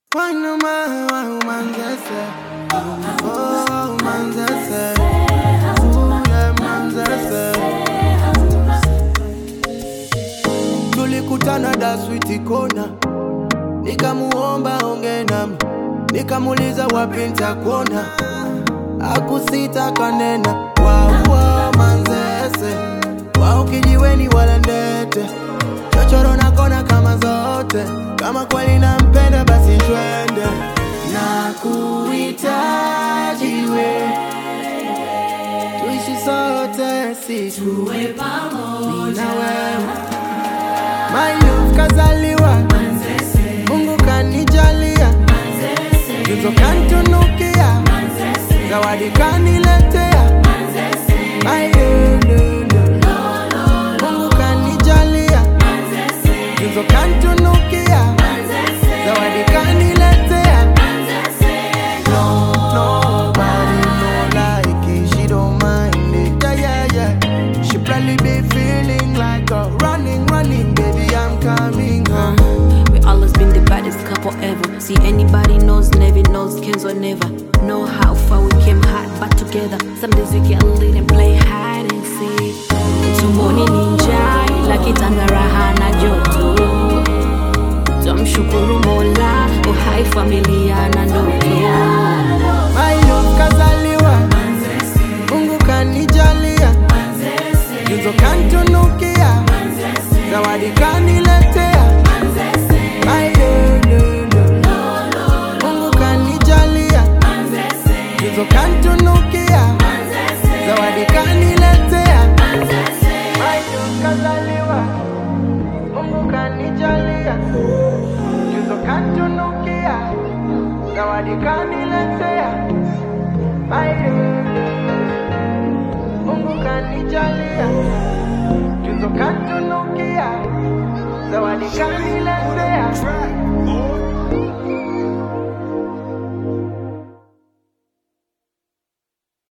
Tulikutana da sweet kona, nikamuomba onge nami, nikamuliza wapi nitakuona, akusita kanena wow manzese, wao kijiweni wala ndete, chochoro na kona kama zote, kama kweli nampenda basi twende, nakuhitaji we, tuishi sote sisi tuwe pamoja na wewe. My love kazaliwa Manzese, Mungu kanijalia Manzese, Juzo kantunukia Manzese, zawadi kaniletea Manzese, My love Mungu kanijalia Manzese, Juzo kantunukia Manzese, zawadi kaniletea Manzese, Nobody no like it, she don't mind it. Yeah. She probably be feeling like a running, baby, I'm coming home. We always been the baddest couple ever. See anybody knows, never knows, Kenzo never. Know how far we came hard, but together. Some days we get lit and play hide and seek. Tumboni ninja, ila kitanga raha na joto. Tumshukuru Mola, uhai familia na ndoto. My love kazaliwa Manzese, Mungu kanijalia Manzese, Juzo kantunukia Manzese, zawadi kaniletea Manzese, My love Mungu kanijalia Manzese, Juzo kantunukia Manzese, zawadi kaniletea Manzese, My love kazaliwa Mungu kanijalia Juzo kantunukia zawadi kaniletea My love Mungu kanijalia Juzo kantunukia zawadi kaniletea